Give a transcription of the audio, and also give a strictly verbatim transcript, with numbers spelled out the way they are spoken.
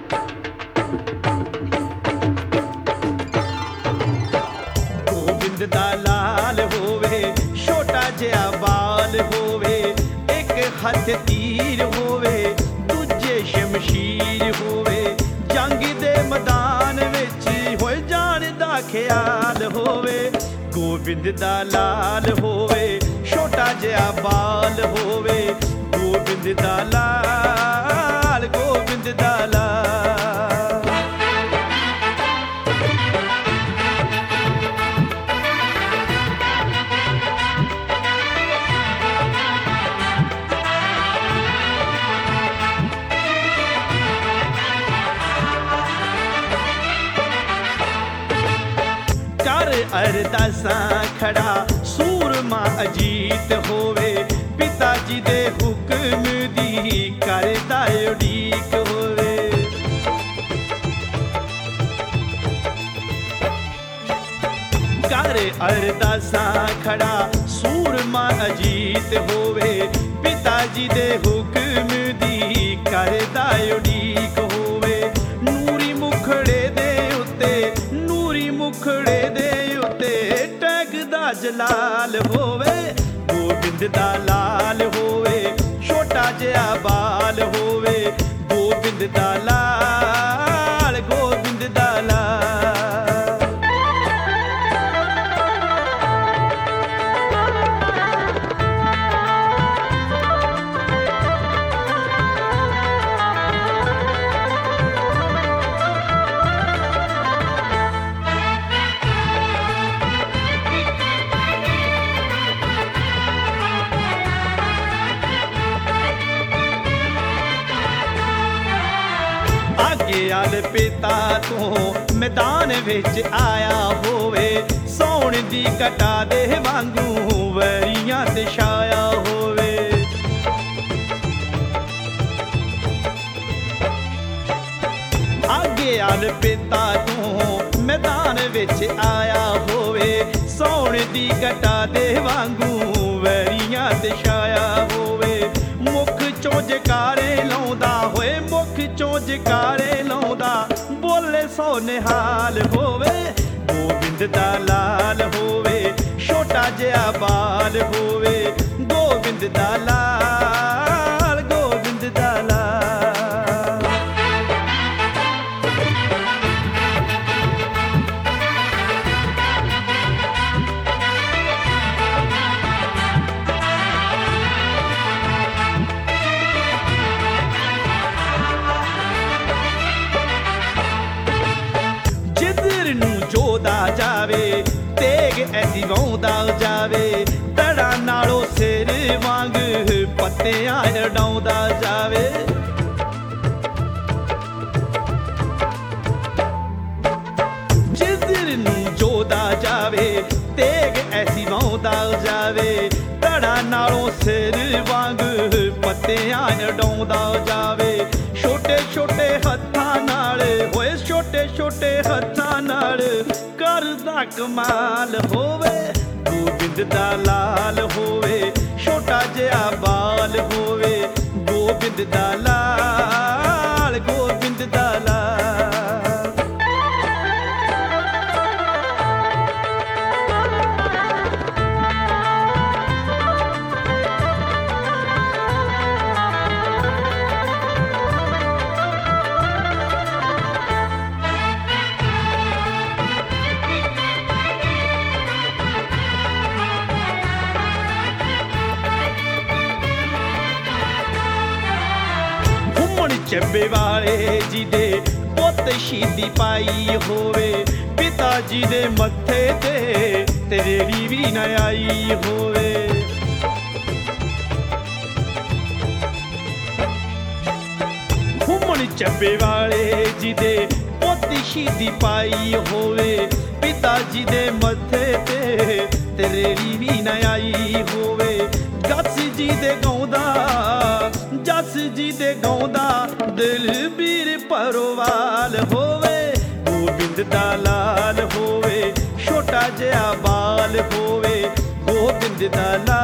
गोबिंद दा लाल होवे छोटा जिहा बाल होवे, एक हथ तीर होवे दूजे शमशीर होवे, जंग दे मैदान विच होए जान दा ख्याल होवे। गोबिंद दा लाल होवे छोटा जिहा बाल होवे, गोबिंद दा लाल, गोबिंद दा लाल। कर अरदासां खड़ा सूरमा अजीत होवे, पिता जी दे हुक्म दी करदा उड़ीक होवे। कर अरदासां खड़ा सूरमा अजीत होवे, पिता जी दे हुक्म दी करदा उड़ीक होवे। नूरी मुखड़े दे उत्ते, नूरी मुखड़े दे उत्ते टैग दा जलाल होवे। गोबिंद दा लाल होवे छोटा जिहा बाल होवे, गोबिंद दा लाल, गोबिंद दा लाल। आगे आल पिता तो मैदान विच आया होवे, सौण दी घटा दे वांगू वरियां ते छाया होवे। आगे आल पिता तो मैदान विच आया होवे, सौण दी घटा दे वांगू वरियां ते छाया होवे। मुख चों जकारे लाउंदा होए, मुख चों जकारे लाउंदा बोले सो निहाल होवे। गोबिंद दा लाल होवे छोटा जिहा बाल होवे, गोबिंद दा लाल, गोबिंद दा लाल। जिधर नूं जोदा जावे तेग ऐसी वाउंदा जावे, तड़ा नालों सिर वांग पत्तियां उड़ाउंदा जावे। जिधर नूं जोदा जावे तेग ऐसी वाउंदा जावे, तड़ा नालों सिर वांग पत्तियां उड़ाउंदा जावे। छोटे छोटे हत्थां नाल होए, छोटे छोटे हत्थां नाल करदा कमाल होवे। गोबिंद दा लाल होवे छोटा जिहा बाल होवे, गोबिंद दा लाल, गोबिंद दा लाल। ਚੱਬੇ ਵਾਲੇ ਜੀ ਦੇ ਪੁੱਤ ਸ਼ਹੀਦੀ ਪਾਈ ਹੋਵੇ, ਪਿਤਾ ਜੀ ਦੇ ਮੱਥੇ ਤੇ ਤੇਰੀ ਵੀ ਨਾ ਆਈ ਹੋਵੇ। ਘੁੰਮਣ ਚੱਬੇ ਵਾਲੇ ਜੀ ਦੇ ਪੁੱਤ ਸ਼ਹੀਦੀ ਪਾਈ ਹੋਵੇ, ਪਿਤਾ ਜੀ ਦੇ ਮੱਥੇ ਤੇ ਤੇਰੀ ਵੀ ਨਾ ਆਈ ਹੋਵੇ। ਜੱਸ ਜੀ ਦੇ ਗਾਉਂਦਾ, ਜੱਸ ਜੀ ਦੇ ਗਾਉਂਦਾ ਦਿਲਬੀਰ ਪਰਵਾਲ ਹੋਵੇ। ਗੋਬਿੰਦ ਦਾ ਲਾਲ ਹੋਵੇ ਛੋਟਾ ਜਿਹਾ ਬਾਲ ਹੋਵੇ, ਗੋਬਿੰਦ ਦਾ ਲਾਲ।